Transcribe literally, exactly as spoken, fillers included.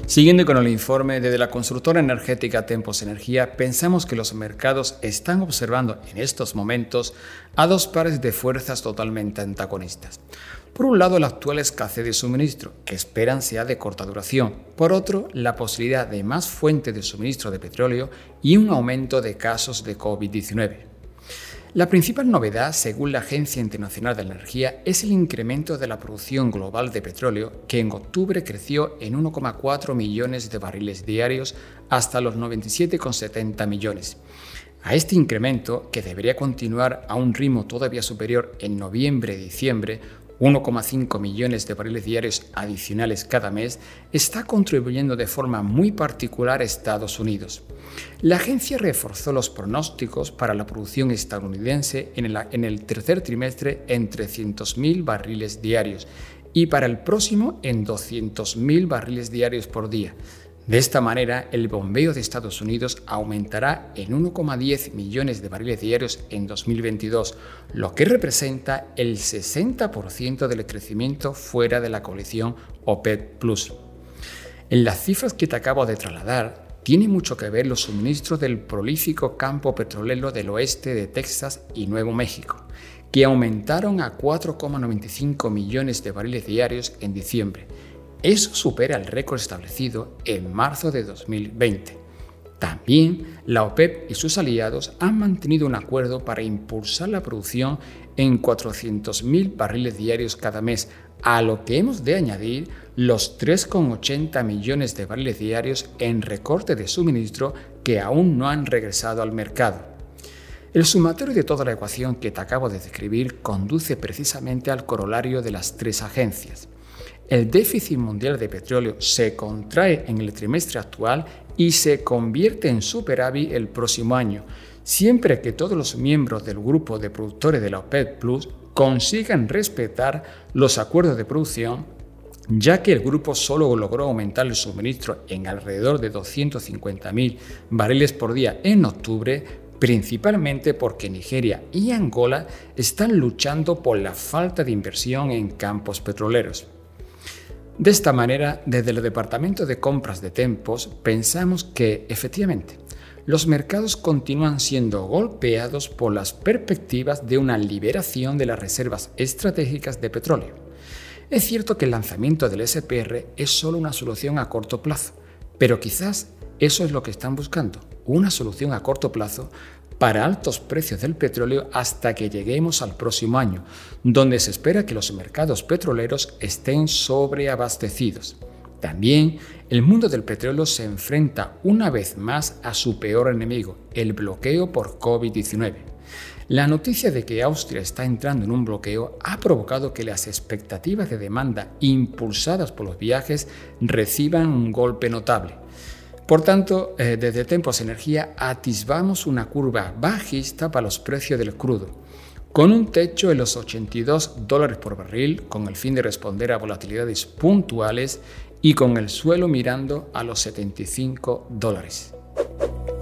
Siguiendo con el informe, desde la consultora energética Tempos Energía, pensamos que los mercados están observando en estos momentos a dos pares de fuerzas totalmente antagonistas. Por un lado, la actual escasez de suministro, que esperan sea de corta duración. Por otro, la posibilidad de más fuentes de suministro de petróleo y un aumento de casos de COVID diecinueve. La principal novedad, según la Agencia Internacional de la Energía, es el incremento de la producción global de petróleo, que en octubre creció en uno coma cuatro millones de barriles diarios hasta los noventa y siete coma setenta millones. A este incremento, que debería continuar a un ritmo todavía superior en noviembre y diciembre, uno coma cinco millones de barriles diarios adicionales cada mes, está contribuyendo de forma muy particular a Estados Unidos. La agencia reforzó los pronósticos para la producción estadounidense en el, en el tercer trimestre en trescientos mil barriles diarios y para el próximo en doscientos mil barriles diarios por día. De esta manera, el bombeo de Estados Unidos aumentará en uno coma diez millones de barriles diarios en dos mil veintidós, lo que representa el sesenta por ciento del crecimiento fuera de la coalición OPEP plus. En las cifras que te acabo de trasladar, tiene mucho que ver los suministros del prolífico campo petrolero del oeste de Texas y Nuevo México, que aumentaron a cuatro coma noventa y cinco millones de barriles diarios en diciembre. Eso supera el récord establecido en marzo de dos mil veinte. También la OPEP y sus aliados han mantenido un acuerdo para impulsar la producción en cuatrocientos mil barriles diarios cada mes, a lo que hemos de añadir los tres coma ochenta millones de barriles diarios en recorte de suministro que aún no han regresado al mercado. El sumatorio de toda la ecuación que te acabo de describir conduce precisamente al corolario de las tres agencias. El déficit mundial de petróleo se contrae en el trimestre actual y se convierte en superávit el próximo año, siempre que todos los miembros del grupo de productores de la OPEP plus consigan respetar los acuerdos de producción, ya que el grupo solo logró aumentar el suministro en alrededor de doscientos cincuenta mil barriles por día en octubre, principalmente porque Nigeria y Angola están luchando por la falta de inversión en campos petroleros. De esta manera, desde el Departamento de Compras de Tempos, pensamos que, efectivamente, los mercados continúan siendo golpeados por las perspectivas de una liberación de las reservas estratégicas de petróleo. Es cierto que el lanzamiento del S P R es solo una solución a corto plazo, pero quizás eso es lo que están buscando, una solución a corto plazo para altos precios del petróleo hasta que lleguemos al próximo año, donde se espera que los mercados petroleros estén sobreabastecidos. También, el mundo del petróleo se enfrenta una vez más a su peor enemigo, el bloqueo por COVID diecinueve. La noticia de que Austria está entrando en un bloqueo ha provocado que las expectativas de demanda impulsadas por los viajes reciban un golpe notable. Por tanto, eh, desde Tempos Energía atisbamos una curva bajista para los precios del crudo, con un techo en los ochenta y dos dólares por barril, con el fin de responder a volatilidades puntuales y con el suelo mirando a los setenta y cinco dólares.